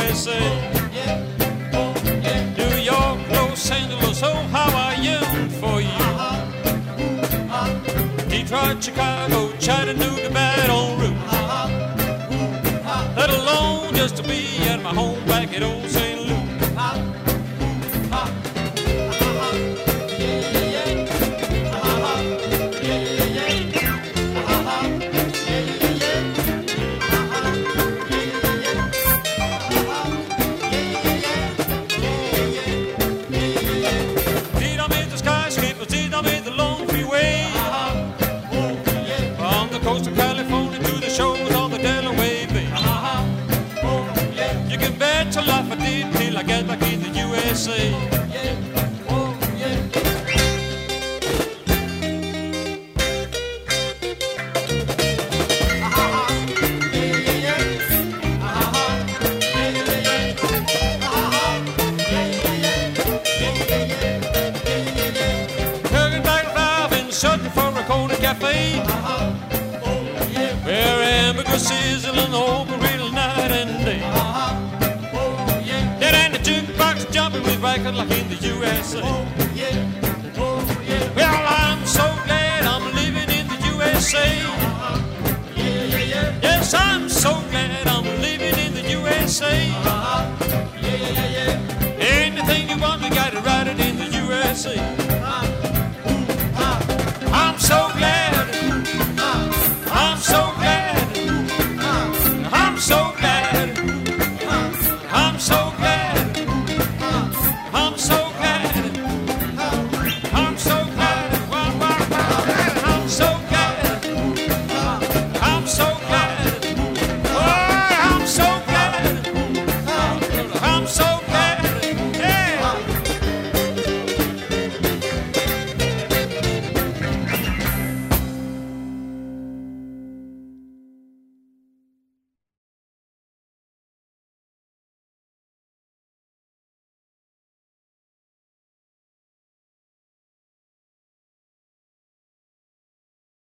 USA. New York, Los Angeles, oh how I yearn for you. Detroit, Chicago, Chattanooga, Baton Rouge. Let alone just to be at my home back at old St. Louis. Life I did till I got back in the USA. Tugging back the valve and searching for a corner cafe, where hamburger sizzling open real night and day. Jukebox jumping with records like in the USA. Well, I'm so glad I'm living in the USA. Yes, I'm so glad I'm living in the USA. Anything you want, we got to write it in the USA.